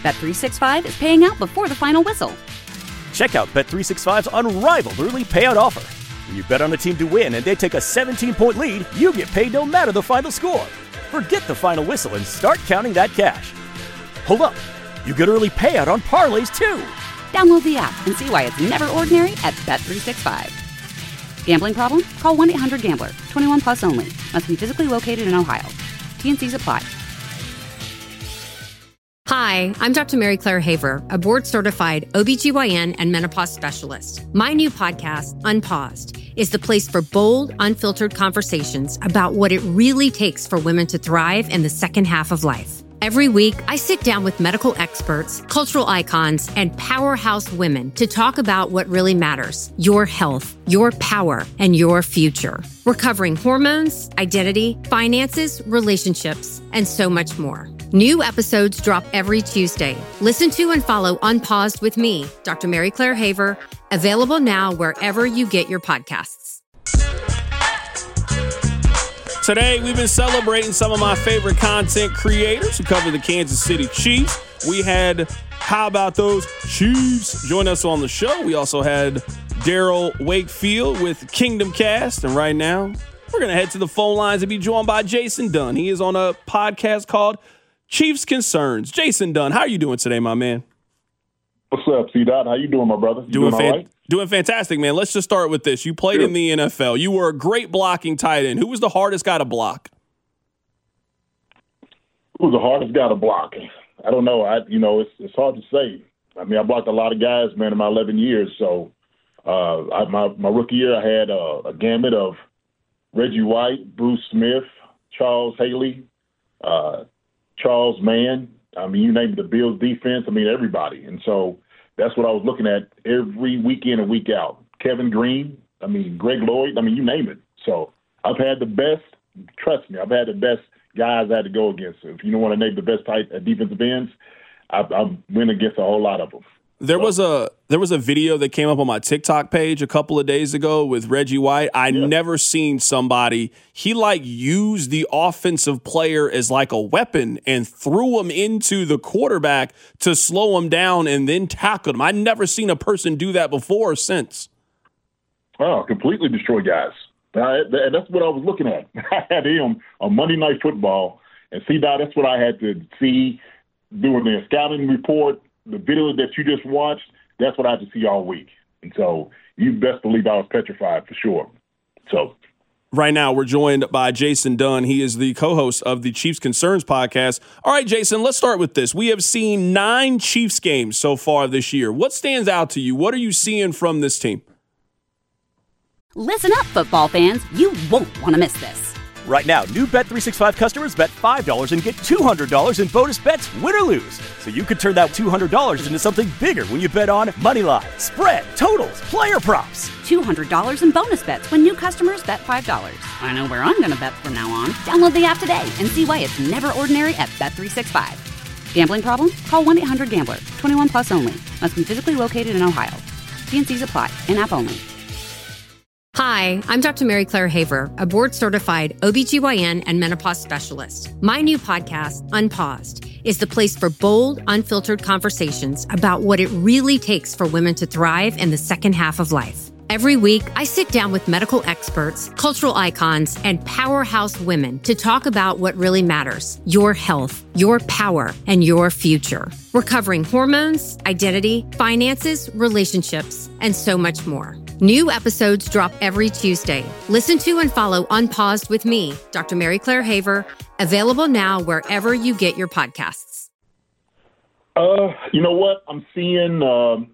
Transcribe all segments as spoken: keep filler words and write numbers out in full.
Bet three sixty-five is paying out before the final whistle. Check out Bet three sixty-five's unrivaled early payout offer. When you bet on a team to win and they take a seventeen-point lead, you get paid no matter the final score. Forget the final whistle and start counting that cash. Hold up. You get early payout on parlays, too. Download the app and see why it's never ordinary at Bet three sixty-five. Gambling problem? Call one eight hundred gambler. twenty-one plus only. Must be physically located in Ohio. T N Cs apply. Hi, I'm Doctor Mary Claire Haver, a board-certified O B G Y N and menopause specialist. My new podcast, Unpaused, is the place for bold, unfiltered conversations about what it really takes for women to thrive in the second half of life. Every week, I sit down with medical experts, cultural icons, and powerhouse women to talk about what really matters: your health, your power, and your future. We're covering hormones, identity, finances, relationships, and so much more. New episodes drop every Tuesday. Listen to and follow Unpaused with me, Doctor Mary Claire Haver, available now wherever you get your podcasts. Today, we've been celebrating some of my favorite content creators who cover the Kansas City Chiefs. We had How About Those Chiefs join us on the show. We also had Daryl Wakefield with Kingdom Cast. And right now, we're going to head to the phone lines and be joined by Jason Dunn. He is on a podcast called Chiefs Concerns. Jason Dunn, how are you doing today, my man? What's up, C-Dot? How you doing, my brother? You doing doing fan- all right? Doing fantastic, man. Let's just start with this. You played Sure. in the N F L. You were a great blocking tight end. Who was the hardest guy to block? Who was the hardest guy to block? I don't know. I, you know, it's it's hard to say. I mean, I blocked a lot of guys, man, in my eleven years. So, uh, I, my my rookie year, I had a, a gamut of Reggie White, Bruce Smith, Charles Haley, uh, Charles Mann. I mean, you name it, the Bills defense. I mean, everybody. And so that's what I was looking at every week in and week out. Kevin Green, I mean, Greg Lloyd, I mean, you name it. So I've had the best, trust me, I've had the best guys I had to go against. If you don't want to name the best tight uh, defensive ends, I've, I've went against a whole lot of them. There was a there was a video that came up on my TikTok page a couple of days ago with Reggie White. I Yeah. never seen somebody, he like used the offensive player as like a weapon and threw him into the quarterback to slow him down and then tackled him. I never seen a person do that before or since. Oh, completely destroy guys. I, and that's what I was looking at. I had him on Monday Night Football, and see, now that's what I had to see doing the scouting report. The video that you just watched, that's what I had to see all week. And so you best believe I was petrified for sure. So right now we're joined by Jason Dunn. He is the co-host of the Chiefs Concerns podcast. All right, Jason, let's start with this. We have seen nine Chiefs games so far this year. What stands out to you? What are you seeing from this team? Listen up, football fans. You won't want to miss this. Right now, new Bet three sixty-five customers bet five dollars and get two hundred dollars in bonus bets, win or lose. So you could turn that two hundred dollars into something bigger when you bet on moneyline, spread, totals, player props. two hundred dollars in bonus bets when new customers bet five dollars. I know where I'm going to bet from now on. Download the app today and see why it's never ordinary at Bet three sixty-five. Gambling problem? Call one eight hundred gambler. twenty-one plus only. Must be physically located in Ohio. T N Cs apply. In-app only. Hi, I'm Doctor Mary Claire Haver, a board-certified O B G Y N and menopause specialist. My new podcast, Unpaused, is the place for bold, unfiltered conversations about what it really takes for women to thrive in the second half of life. Every week, I sit down with medical experts, cultural icons, and powerhouse women to talk about what really matters: your health, your power, and your future. We're covering hormones, identity, finances, relationships, and so much more. New episodes drop every Tuesday. Listen to and follow Unpaused with me, Doctor Mary Claire Haver, available now wherever you get your podcasts. Uh, you know what? I'm seeing um,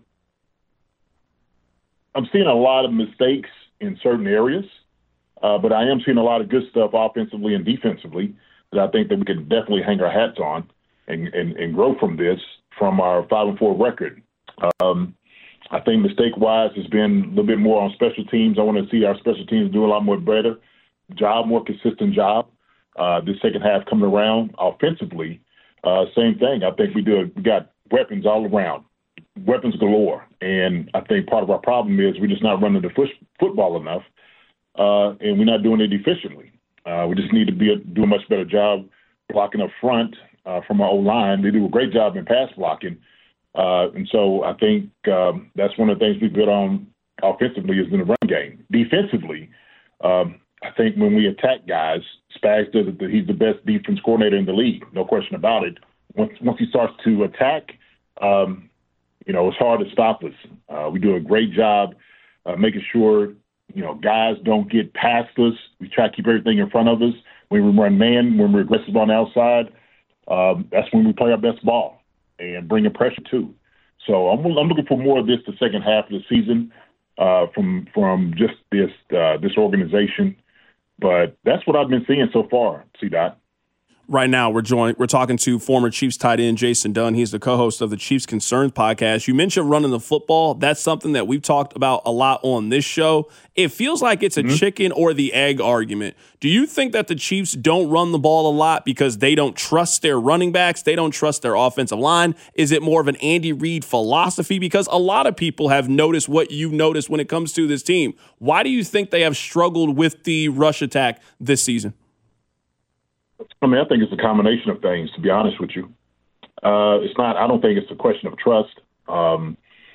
I'm seeing a lot of mistakes in certain areas, uh, but I am seeing a lot of good stuff offensively and defensively that I think that we can definitely hang our hats on and, and, and grow from this, from our five and four record. Um, I think mistake-wise has been a little bit more on special teams. I want to see our special teams do a lot more better job, more consistent job. Uh, this second half coming around offensively, uh, same thing. I think we do. We got weapons all around, weapons galore, and I think part of our problem is we're just not running the foot, football enough, uh, and we're not doing it efficiently. Uh, we just need to be a, do a much better job blocking up front, uh, from our O-line. They do a great job in pass blocking. Uh, and so I think um, that's one of the things we build on offensively is in the run game. Defensively, um, I think when we attack guys, Spags does it. He's the best defense coordinator in the league, no question about it. Once once he starts to attack, um, you know, it's hard to stop us. Uh, we do a great job uh, making sure, you know, guys don't get past us. We try to keep everything in front of us. When we run man, when we're aggressive on the outside, um, that's when we play our best ball and bring in pressure too. So I'm, I'm looking for more of this the second half of the season uh, from from just this uh, this organization. But that's what I've been seeing so far, C-Dot. Right now, we're joined. We're talking to former Chiefs tight end Jason Dunn. He's the co-host of the Chiefs Concerns podcast. You mentioned running the football. That's something that we've talked about a lot on this show. It feels like it's a mm-hmm. chicken or the egg argument. Do you think that the Chiefs don't run the ball a lot because they don't trust their running backs? They don't trust their offensive line? Is it more of an Andy Reid philosophy? Because a lot of people have noticed what you've noticed when it comes to this team. Why do you think they have struggled with the rush attack this season? I mean, I think it's a combination of things, to be honest with you. Uh, it's not, I don't think it's a question of trust. Um,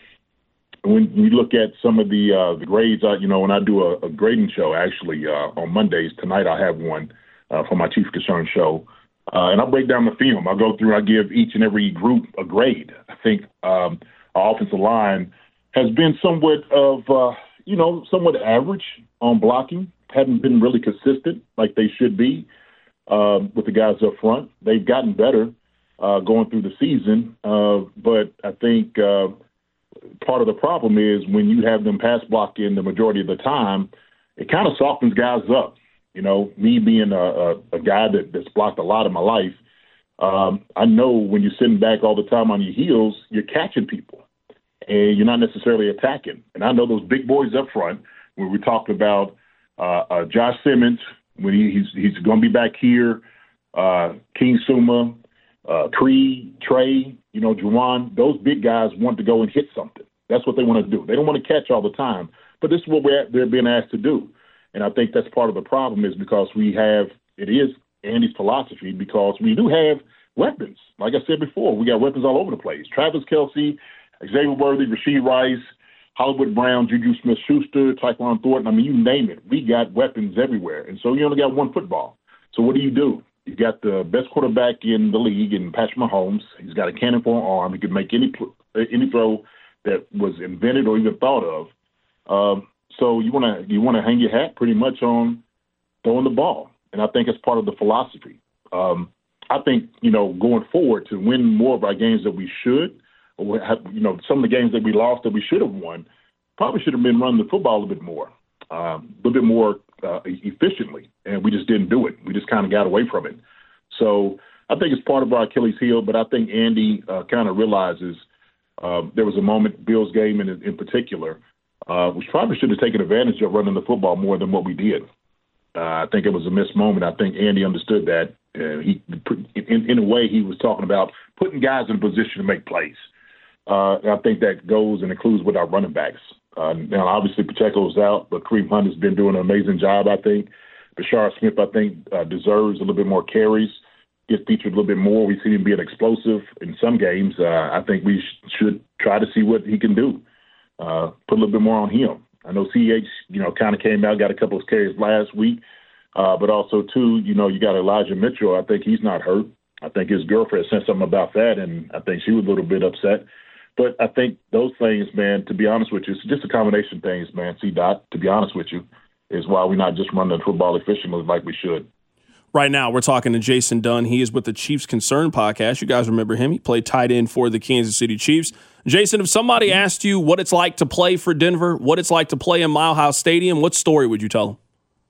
when you look at some of the uh, the grades, I, you know, when I do a, a grading show, actually, uh, on Mondays, tonight I have one uh, for my Chief Concern show. Uh, and I break down the film. I go through, I give each and every group a grade. I think um, our offensive line has been somewhat of, uh, you know, somewhat average on blocking, haven't been really consistent like they should be. Uh, with the guys up front. They've gotten better uh, going through the season, uh, but I think uh, part of the problem is when you have them pass blocking the majority of the time, it kind of softens guys up. You know, me being a, a, a guy that, that's blocked a lot in my life, um, I know when you're sitting back all the time on your heels, you're catching people, and you're not necessarily attacking. And I know those big boys up front, when we talked about uh, uh, Josh Simmons, when he, he's he's going to be back here, uh, King Suma, uh, Creed, Trey, you know, Juwan, those big guys want to go and hit something. That's what they want to do. They don't want to catch all the time, but this is what we're, they're being asked to do. And I think that's part of the problem is because we have, it is Andy's philosophy, because we do have weapons. Like I said before, we got weapons all over the place. Travis Kelce, Xavier Worthy, Rashee Rice, Hollywood Brown, Juju Smith-Schuster, Tyquan Thornton. I mean, you name it. We got weapons everywhere. And so you only got one football. So what do you do? You got the best quarterback in the league in Patrick Mahomes. He's got a cannon for an arm. He can make any any throw that was invented or even thought of. Um, so you want to you want to hang your hat pretty much on throwing the ball. And I think it's part of the philosophy. Um, I think, you know, going forward to win more of our games that we should, or have, you know, some of the games that we lost that we should have won, probably should have been running the football a little bit more, um, a little bit more uh, efficiently, and we just didn't do it. We just kind of got away from it. So I think it's part of our Achilles heel, but I think Andy uh, kind of realizes uh, there was a moment, Bill's game in, in particular, uh, which probably should have taken advantage of running the football more than what we did. Uh, I think it was a missed moment. I think Andy understood that. Uh, he, in, in a way, he was talking about putting guys in a position to make plays. Uh, I think that goes and includes with our running backs. Uh, now, obviously, Pacheco's out, but Kareem Hunt has been doing an amazing job, I think. Bashar Smith, I think, uh, deserves a little bit more carries, gets featured a little bit more. We see him being explosive in some games. Uh, I think we sh- should try to see what he can do, uh, put a little bit more on him. I know C H, you know, kind of came out, got a couple of carries last week, uh, but also, too, you know, you got Elijah Mitchell. I think he's not hurt. I think his girlfriend said something about that, and I think she was a little bit upset. But I think those things, man, to be honest with you, it's just a combination of things, man. C-Dot, to be honest with you, is why we're not just running the football efficiently like we should. Right now, we're talking to Jason Dunn. He is with the Chiefs Concern podcast. You guys remember him. He played tight end for the Kansas City Chiefs. Jason, if somebody asked you what it's like to play for Denver, what it's like to play in Mile High Stadium, what story would you tell them?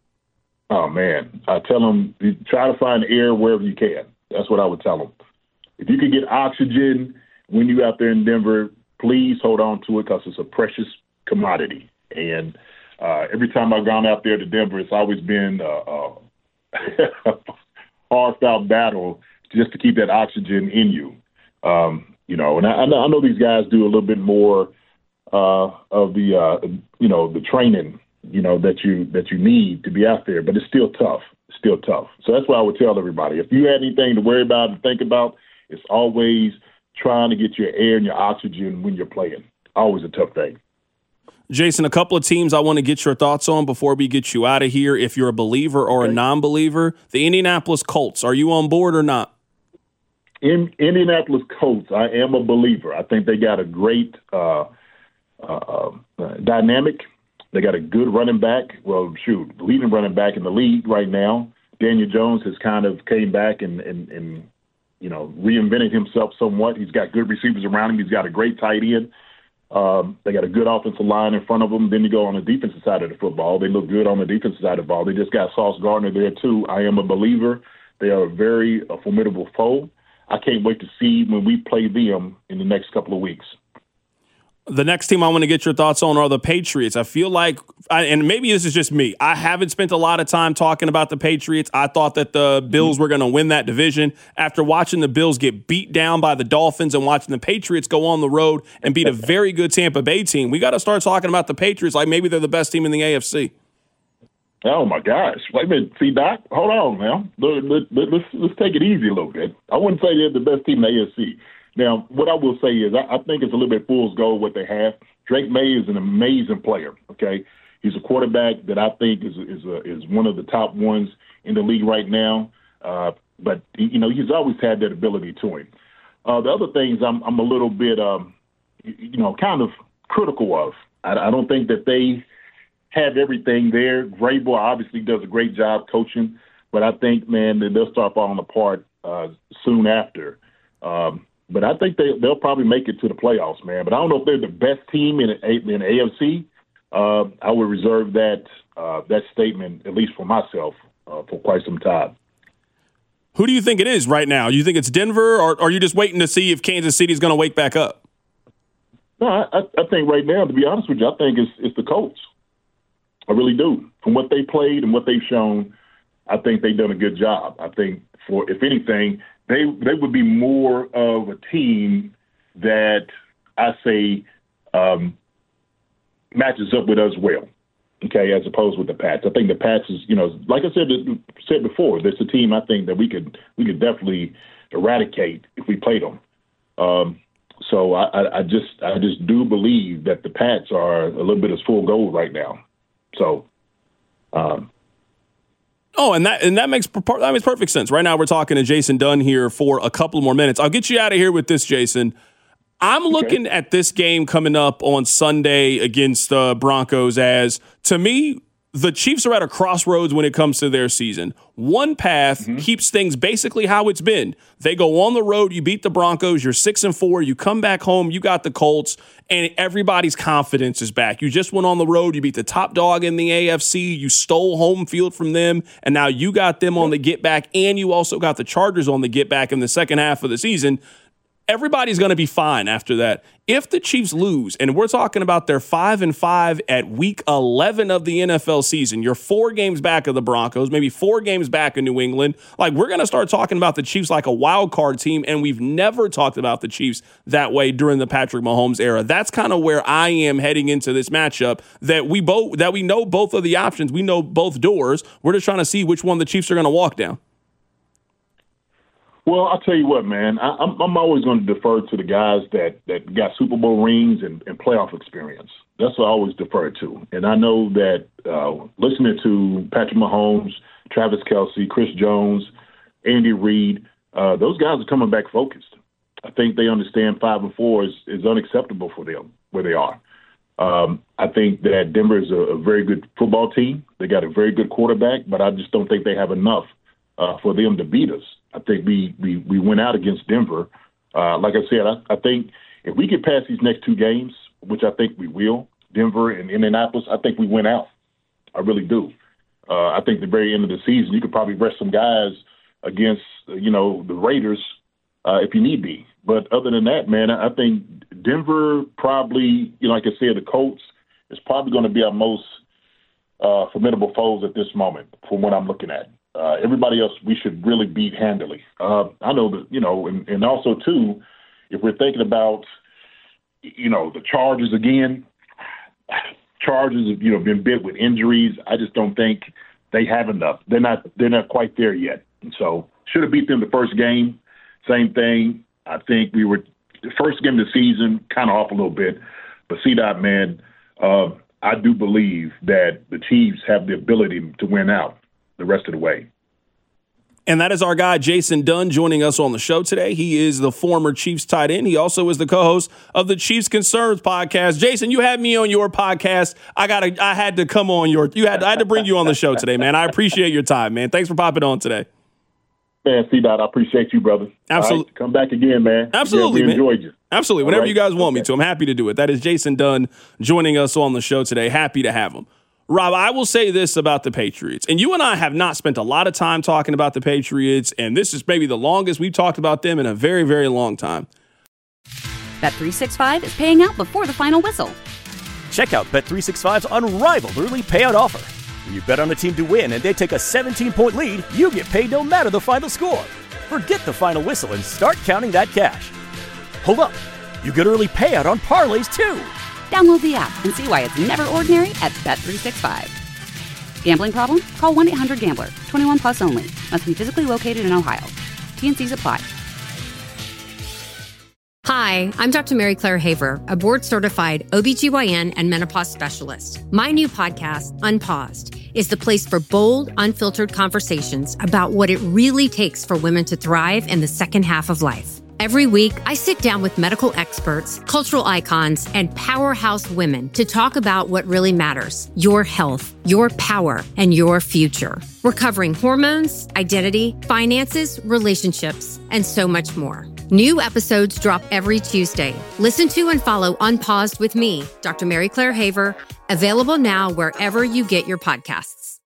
Oh, man. I tell them, try to find air wherever you can. That's what I would tell them. If you could get oxygen when you're out there in Denver, please hold on to it because it's a precious commodity. And uh, every time I've gone out there to Denver, it's always been a, a hard-fought battle just to keep that oxygen in you. Um, you know, and I, I know these guys do a little bit more uh, of the, uh, you know, the training, you know, that you that you need to be out there, but it's still tough. still tough. So that's why I would tell everybody, if you had anything to worry about and think about, it's always trying to get your air and your oxygen when you're playing. Always a tough thing. Jason, a couple of teams I want to get your thoughts on before we get you out of here. If you're a believer or a non-believer, the Indianapolis Colts, are you on board or not? In Indianapolis Colts, I am a believer. I think they got a great uh, uh, uh, dynamic. They got a good running back. Well, shoot, leading running back in the league right now. Daniel Jones has kind of came back and, and, and you know, reinvented himself somewhat. He's got good receivers around him. He's got a great tight end. Um, they got a good offensive line in front of them. Then you go on the defensive side of the football. They look good on the defensive side of the ball. They just got Sauce Gardner there, too. I am a believer. They are a very a formidable foe. I can't wait to see when we play them in the next couple of weeks. The next team I want to get your thoughts on are the Patriots. I feel like, I, and maybe this is just me, I haven't spent a lot of time talking about the Patriots. I thought that the Bills were going to win that division. After watching the Bills get beat down by the Dolphins and watching the Patriots go on the road and beat a very good Tampa Bay team, we got to start talking about the Patriots like maybe they're the best team in the A F C. Oh, my gosh. Wait a minute. See, Doc, hold on now. Let, let, let, let's, let's take it easy a little bit. I wouldn't say they're the best team in the A F C. Now, what I will say is I, I think it's a little bit fool's gold what they have. Drake May is an amazing player, okay? He's a quarterback that I think is is a, is one of the top ones in the league right now. Uh, but, you know, he's always had that ability to him. Uh, the other things I'm, I'm a little bit, um, you know, kind of critical of. I, I don't think that they have everything there. Vrabel obviously does a great job coaching, but I think, man, that they'll start falling apart uh, soon after. Um But I think they, they'll probably make it to the playoffs, man. But I don't know if they're the best team in in the A F C. Uh, I would reserve that uh, that statement, at least for myself, uh, for quite some time. Who do you think it is right now? You think it's Denver, or, or are you just waiting to see if Kansas City is going to wake back up? No, I, I think right now, to be honest with you, I think it's, it's the Colts. I really do. From what they played and what they've shown, I think they've done a good job. I think, for if anything, They they would be more of a team that I say um, matches up with us well, okay, as opposed with the Pats. I think the Pats is, you know, like I said said before, there's a team I think that we could we could definitely eradicate if we played them. Um, so I, I just I just do believe that the Pats are a little bit of full gold right now. So. Um, Oh, and that and that makes that makes perfect sense. Right now, we're talking to Jason Dunn here for a couple more minutes. I'll get you out of here with this, Jason. I'm looking okay. at this game coming up on Sunday against the Broncos as, to me, the Chiefs are at a crossroads when it comes to their season. One path mm-hmm. keeps things basically how it's been. They go on the road, you beat the Broncos, you're six and four, you come back home, you got the Colts, and everybody's confidence is back. You just went on the road, you beat the top dog in the A F C, you stole home field from them, and now you got them on the get back, and you also got the Chargers on the get back in the second half of the season. Everybody's going to be fine after that. If the Chiefs lose, and we're talking about their five and five at week eleven of the N F L season, you're four games back of the Broncos, maybe four games back of New England. Like, we're going to start talking about the Chiefs like a wild card team, and we've never talked about the Chiefs that way during the Patrick Mahomes era. That's kind of where I am heading into this matchup. That we both that we know both of the options, we know both doors. We're just trying to see which one the Chiefs are going to walk down. Well, I'll tell you what, man. I, I'm, I'm always going to defer to the guys that, that got Super Bowl rings and, and playoff experience. That's what I always defer to. And I know that uh, listening to Patrick Mahomes, Travis Kelce, Chris Jones, Andy Reid, uh, those guys are coming back focused. I think they understand five and four is, is unacceptable for them where they are. Um, I think that Denver is a, a very good football team. They got a very good quarterback, but I just don't think they have enough uh, for them to beat us. I think we, we, we went out against Denver. Uh, like I said, I, I think if we get past these next two games, which I think we will, Denver and Indianapolis, I think we went out. I really do. Uh, I think at the very end of the season, you could probably rest some guys against, you know, the Raiders uh, if you need be. But other than that, man, I think Denver probably, you know, like I said, the Colts is probably going to be our most uh, formidable foes at this moment from what I'm looking at. Uh, everybody else we should really beat handily. Uh, I know that, you know, and, and also, too, if we're thinking about, you know, the Chargers again, Chargers have, you know, been bit with injuries. I just don't think they have enough. They're not they're not quite there yet. And so should have beat them the first game. Same thing. I think we were the first game of the season kind of off a little bit. But C-Dot, man, uh, I do believe that the Chiefs have the ability to win out the rest of the way. And that is our guy, Jason Dunn, joining us on the show today. He is the former Chiefs tight end. He also is the co-host of the Chiefs Concerns podcast. Jason, you had me on your podcast. I got I had to come on your you had I had to bring you on the show today, man. I appreciate your time, man. Thanks for popping on today. Man, C-Dot, I appreciate you, brother. Absolutely. Right, come back again, man. Absolutely, yeah, we man. enjoyed you. Absolutely. Whenever right. you guys want okay. me to, I'm happy to do it. That is Jason Dunn joining us on the show today. Happy to have him. Rob, I will say this about the Patriots, and you and I have not spent a lot of time talking about the Patriots, and this is maybe the longest we've talked about them in a very, very long time. Bet three sixty-five is paying out before the final whistle. Check out Bet three sixty-five's unrivaled early payout offer. When you bet on a team to win and they take a seventeen-point lead, you get paid no matter the final score. Forget the final whistle and start counting that cash. Hold up. You get early payout on parlays, too. Download the app and see why it's never ordinary at Bet three sixty-five. Gambling problem? Call one eight hundred gambler. twenty-one plus only. Must be physically located in Ohio. T N Cs apply. Hi, I'm Doctor Mary Claire Haver, a board-certified O B G Y N and menopause specialist. My new podcast, Unpaused, is the place for bold, unfiltered conversations about what it really takes for women to thrive in the second half of life. Every week, I sit down with medical experts, cultural icons, and powerhouse women to talk about what really matters: your health, your power, and your future. We're covering hormones, identity, finances, relationships, and so much more. New episodes drop every Tuesday. Listen to and follow Unpaused with me, Doctor Mary Claire Haver, available now wherever you get your podcasts.